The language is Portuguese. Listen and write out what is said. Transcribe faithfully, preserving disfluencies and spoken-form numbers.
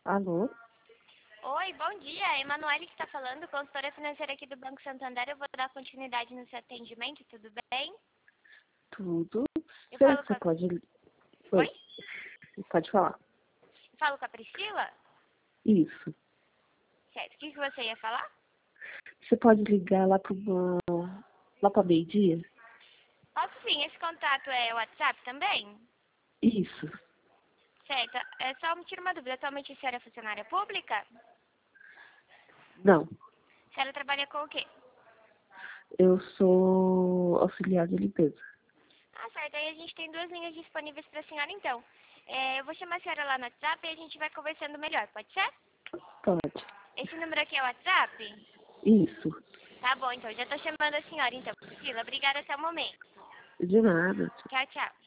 Alô? Oi, bom dia. É a Emanuele que está falando, consultora financeira aqui do Banco Santander. Eu vou dar continuidade no seu atendimento, tudo bem? Tudo. Eu falo Certo, com você a... pode... Oi? Oi, pode falar. Eu falo com a Priscila? Isso. Certo. O que, que você ia falar? Você pode ligar lá para lá para meio-dia? Posso sim. Esse contato é WhatsApp também? Isso. Certo. É só me tira uma dúvida. Atualmente a senhora é funcionária pública? Não, A senhora trabalha com o quê? eu sou auxiliar de limpeza. Ah, certo. Aí a gente tem duas linhas disponíveis para a senhora, então. É, eu vou chamar a senhora lá no WhatsApp e a gente vai conversando melhor, pode ser? Pode. Esse número aqui é o WhatsApp? Isso. Tá bom, então. Já tô chamando a senhora, então. Priscila, obrigada até o momento. De nada. Tchau, tchau.